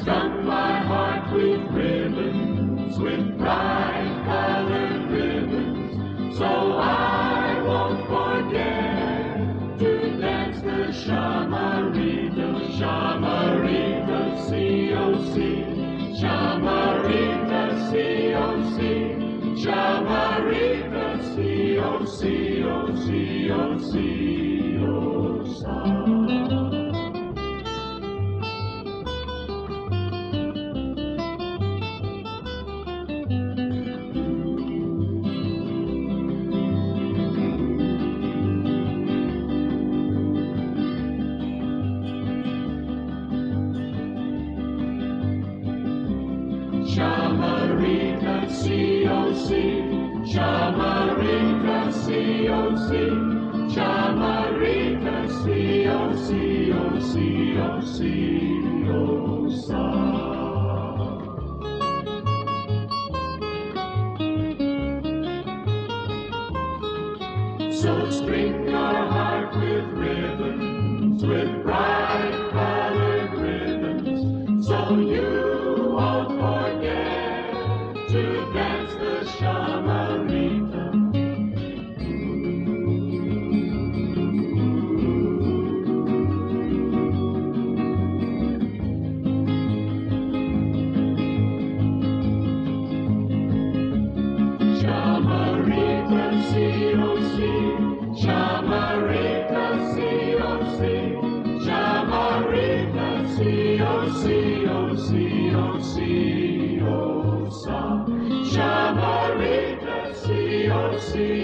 strung my heart with ribbons, with bright-colored ribbons, so I won't forget to dance the Shamarita, Shamarita, C-O-C, Shamarita, C-O-C, Shamarita, C-O-C, O-C, O-C, O-C. Shamarita, C-O-C, Shamarita, C-O-C, Shamarita, C-O-C, O-C, O-C, O-C. So string your heart with ribbons, with bright-colored ribbons, so you won't forget to dance the Shamarita. Shamarita, C-O-C, Shamarita, C-O-C, Shamarita, C-O-C, O-C, O-C, O-C, Shamarita, C-O-C.